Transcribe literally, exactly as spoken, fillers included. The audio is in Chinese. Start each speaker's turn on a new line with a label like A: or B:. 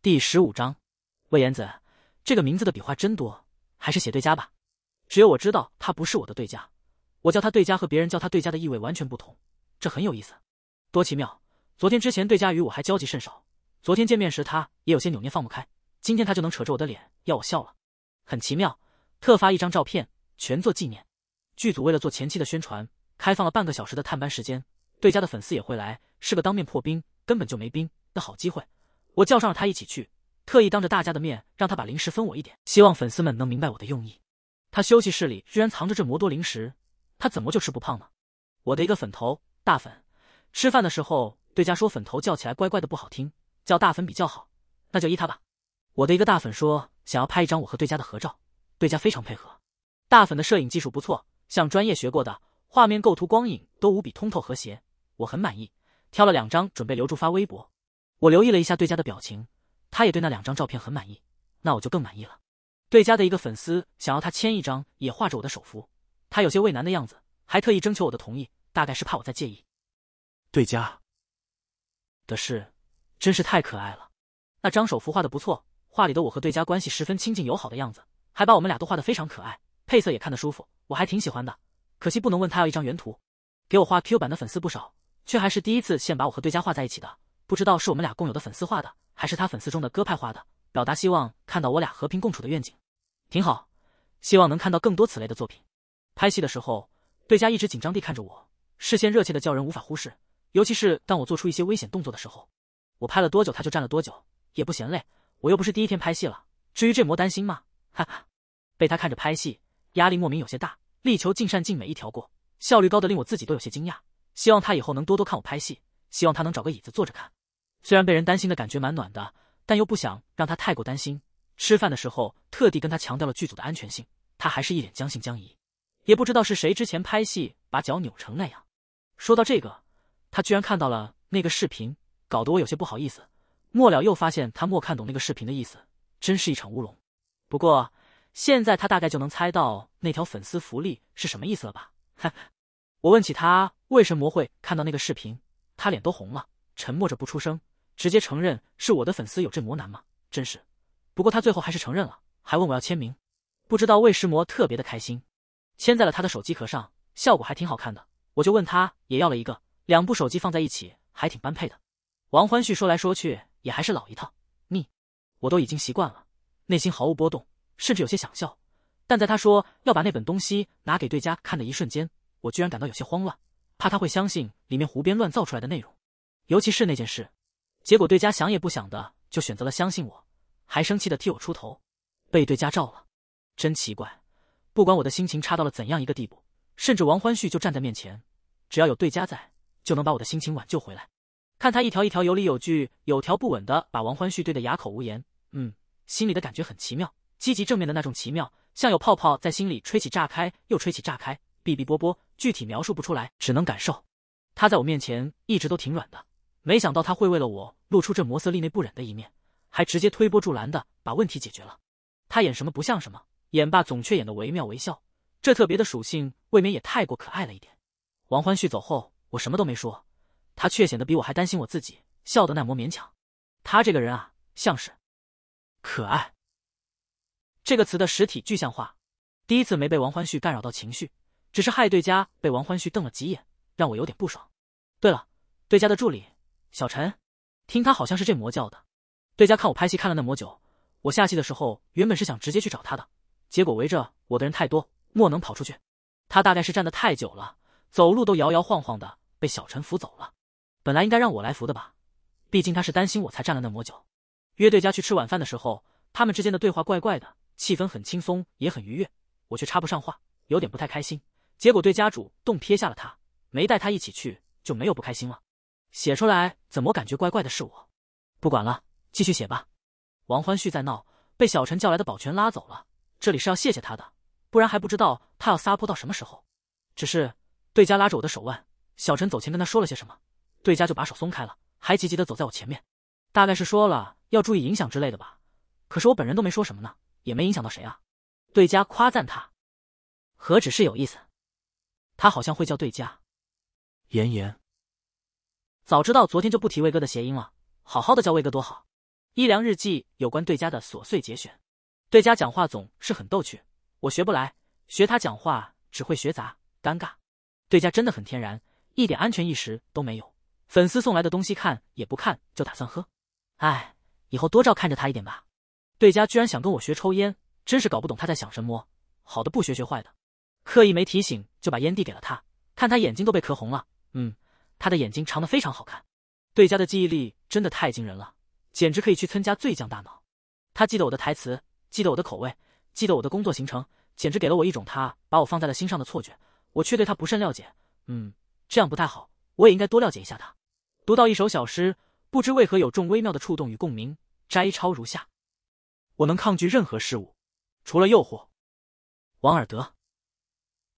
A: 第十五章，魏延子，这个名字的笔画真多，还是写对家吧。只有我知道他不是我的对家，我叫他对家和别人叫他对家的意味完全不同，这很有意思，多奇妙。昨天之前对家与我还交集甚少，昨天见面时他也有些扭捏放不开，今天他就能扯着我的脸要我笑了，很奇妙。特发一张照片，全做纪念。剧组为了做前期的宣传，开放了半个小时的探班时间，对家的粉丝也会来，是个当面破冰根本就没冰的好机会。我叫上了他一起去，特意当着大家的面让他把零食分我一点，希望粉丝们能明白我的用意。他休息室里居然藏着这么多零食，他怎么就吃不胖呢？我的一个粉头大粉，吃饭的时候对家说粉头叫起来乖乖的不好听，叫大粉比较好，那就依他吧。我的一个大粉说想要拍一张我和对家的合照，对家非常配合。大粉的摄影技术不错，像专业学过的，画面构图光影都无比通透和谐，我很满意，挑了两张准备留住发微博。我留意了一下对家的表情，他也对那两张照片很满意，那我就更满意了。对家的一个粉丝想要他签一张也画着我的手幅，他有些为难的样子，还特意征求我的同意，大概是怕我再介意。对家的事真是太可爱了，那张手幅画的不错，画里的我和对家关系十分亲近友好的样子，还把我们俩都画得非常可爱，配色也看得舒服，我还挺喜欢的。可惜不能问他要一张原图。给我画 Q 版的粉丝不少，却还是第一次现把我和对家画在一起的，不知道是我们俩共有的粉丝画的，还是他粉丝中的歌派画的，表达希望看到我俩和平共处的愿景，挺好，希望能看到更多此类的作品。拍戏的时候，对家一直紧张地看着我，视线热切的叫人无法忽视，尤其是当我做出一些危险动作的时候。我拍了多久他就站了多久，也不嫌累，我又不是第一天拍戏了，至于这模担心吗？哈哈，被他看着拍戏，压力莫名有些大，力求尽善尽美一条过，效率高的令我自己都有些惊讶。希望他以后能多多看我拍戏，希望他能找个椅子坐着看。虽然被人担心的感觉蛮暖的，但又不想让他太过担心。吃饭的时候特地跟他强调了剧组的安全性，他还是一脸将信将疑。也不知道是谁之前拍戏把脚扭成那样。说到这个，他居然看到了那个视频，搞得我有些不好意思。末了又发现他没看懂那个视频的意思，真是一场乌龙。不过现在他大概就能猜到那条粉丝福利是什么意思了吧？哈哈。我问起他为什么会看到那个视频，他脸都红了，沉默着不出声，直接承认是我的粉丝有这魔难吗？真是。不过他最后还是承认了，还问我要签名。不知道魏师魔特别的开心，签在了他的手机壳上，效果还挺好看的。我就问他也要了一个，两部手机放在一起还挺般配的。王欢旭说来说去也还是老一套，腻，我都已经习惯了，内心毫无波动，甚至有些想笑。但在他说要把那本东西拿给对家看的一瞬间，我居然感到有些慌乱，怕他会相信里面胡编乱造出来的内容，尤其是那件事。结果对家想也不想的就选择了相信我，还生气的替我出头，被对家罩了。真奇怪，不管我的心情差到了怎样一个地步，甚至王欢旭就站在面前，只要有对家在，就能把我的心情挽救回来。看他一条一条有理有据有条不紊的把王欢旭对得哑口无言，嗯，心里的感觉很奇妙，积极正面的那种奇妙，像有泡泡在心里吹起炸开又吹起炸开，哔哔啵啵，具体描述不出来，只能感受。他在我面前一直都挺软的，没想到他会为了我露出这魔色厉内不忍的一面，还直接推波助澜的把问题解决了。他演什么不像什么，演罢总却演得惟妙惟肖，这特别的属性未免也太过可爱了一点。王欢旭走后，我什么都没说，他却显得比我还担心我自己，笑得那么勉强。他这个人啊，像是可爱这个词的实体具象化。第一次没被王欢旭干扰到情绪，只是害对家被王欢旭瞪了几眼，让我有点不爽。对了，对家的助理小陈，听他好像是这魔教的。对家看我拍戏看了那么久，我下戏的时候原本是想直接去找他的，结果围着我的人太多，莫能跑出去。他大概是站得太久了，走路都摇摇晃晃的，被小陈扶走了。本来应该让我来扶的吧，毕竟他是担心我才站了那么久。约对家去吃晚饭的时候，他们之间的对话怪怪的，气氛很轻松也很愉悦，我却插不上话，有点不太开心。结果对家主动撇下了他，没带他一起去，就没有不开心了。写出来怎么感觉怪怪的是我？不管了，继续写吧。王欢旭在闹，被小陈叫来的保全拉走了，这里是要谢谢他的，不然还不知道他要撒泼到什么时候。只是对家拉着我的手腕，小陈走前跟他说了些什么，对家就把手松开了，还急急的走在我前面，大概是说了要注意影响之类的吧。可是我本人都没说什么呢，也没影响到谁啊。对家夸赞他，何止是有意思，他好像会叫对家妍妍。早知道昨天就不提魏哥的谐音了，好好的叫魏哥多好。 伊良日记有关对家的琐碎节选。对家讲话总是很逗趣，我学不来，学他讲话只会学杂，尴尬。对家真的很天然，一点安全意识都没有。粉丝送来的东西看也不看就打算喝，唉，以后多照看着他一点吧。对家居然想跟我学抽烟，真是搞不懂他在想什么。好的不学学坏的，刻意没提醒就把烟递给了他，看他眼睛都被磕红了。嗯，他的眼睛长得非常好看。对家的记忆力真的太惊人了，简直可以去参加最强大脑。他记得我的台词，记得我的口味，记得我的工作行程，简直给了我一种他把我放在了心上的错觉。我却对他不甚了解，嗯，这样不太好，我也应该多了解一下他。读到一首小诗，不知为何有种微妙的触动与共鸣，摘抄如下：我能抗拒任何事物，除了诱惑。王尔德。